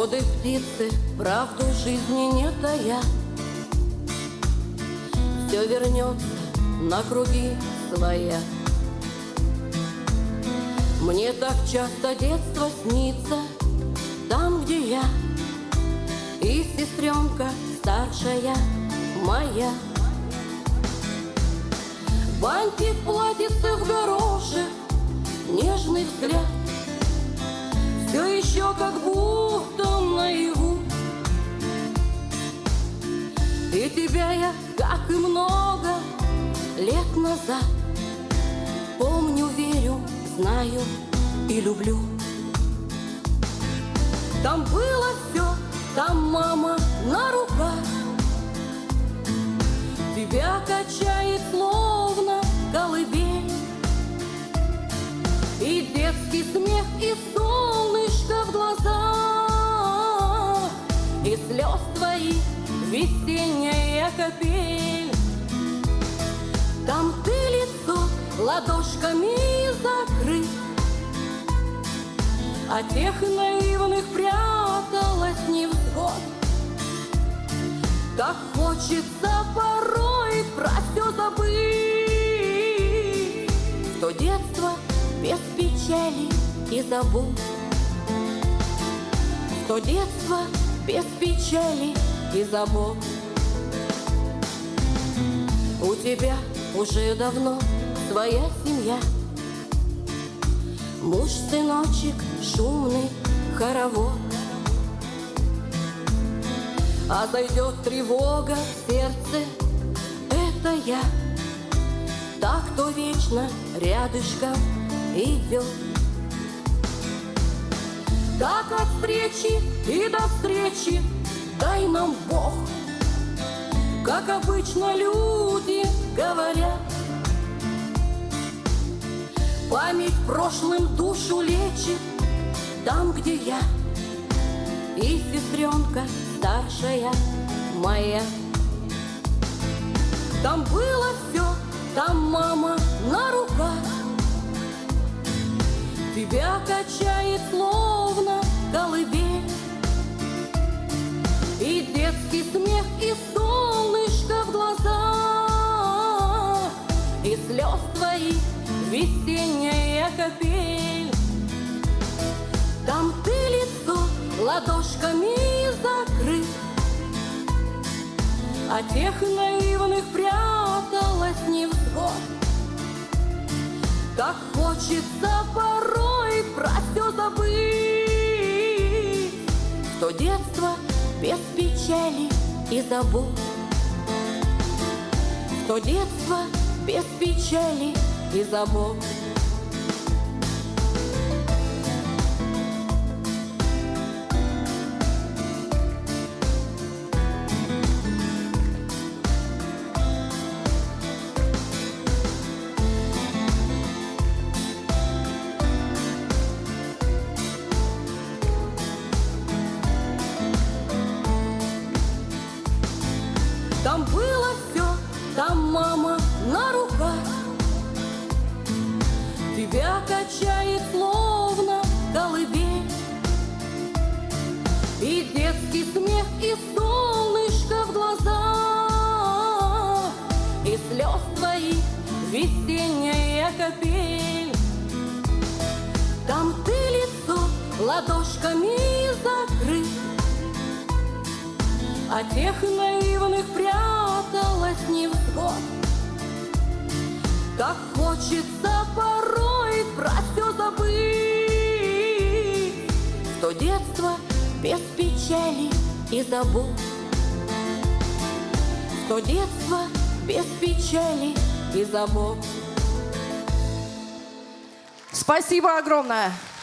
Годы птицы правду жизни не тая, все вернется на круги своя. Мне так часто детство снится, там, где я, и сестренка старшая моя. Бантик платится в горошек, нежный взгляд, все еще как будто наяву. И тебя я, как и много лет назад, помню, верю, знаю и люблю. Там было все, там мама на руках, тебя качает словно колыбель. И детский смех, и солнышко в глазах, и слез твоих весенняя капель. Там ты лицо ладошками закрыт, а тех наивных пряталась невзгод. Так хочется порой про все забыть, что детство без печали и забот, что детство без печали и забот. У тебя уже давно своя семья, муж, сыночек, шумный хоровод. А зайдет тревога в сердце, это я, так, кто вечно рядышком идет. Так от встречи и до встречи дай нам Бог, как обычно люди говорят. Память прошлым душу лечит, там, где я, и сестренка старшая моя. Там было все, там мама на руках, тебя качает словно колыбель. И детский смех, и солнышко в глазах, и слез твоих весенняя капель. Там ты лицо ладошками закрыт, а тех наивных пряталась невзгод. Так хочется порой про все забыть, что детство без печали и забот, что детство без печали и забот. Там было все, там мама на руках, тебя качает словно колыбель. И детский смех, и солнышко в глазах, и слез твоих весенняя капель. Там ты лицо ладошками закрыт, а тех наивных пряталась невзгод. Так хочется порой про все забыть, что детство без печали и забот, что детство без печали и забот. Спасибо огромное!